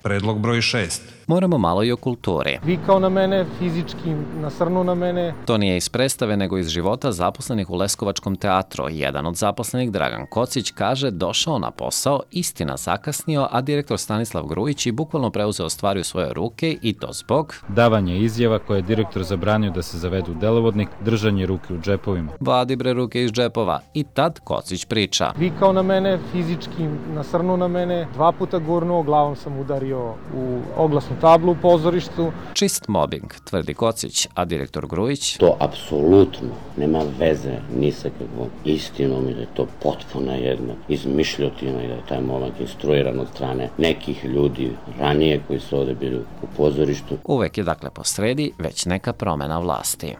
Predlog broj 6. Moramo malo i o kulturi. Vikao na mene, fizički nasrnuo na mene. To nije iz predstave, nego iz života zaposlenih u Leskovačkom teatru. Jedan od zaposlenih, Dragan Kocić, kaže došao na posao, istina zakasnio, a direktor Stanislav Grujić i bukvalno preuzeo stvari u svoje ruke i to zbog davanje izjava koje je direktor zabranio da se zavedu u delovodnik, držanje ruke u džepovima. Vadi bre ruke iz džepova. I tad Kocić priča. Vikao na mene, fizički nasrnuo na mene, 2 puta gurnuo, glavom sam udario u oglasnu tablu u pozorištu. Čist mobbing, tvrdi Kocić, a direktor Grujić... To apsolutno nema veze ni sa kakvom istinom i da je to potpuna jedna izmišljotina i da je taj momak instruiran od strane nekih ljudi ranije koji su ovde bili u pozorištu. Uvek je dakle posredi već neka promena vlasti.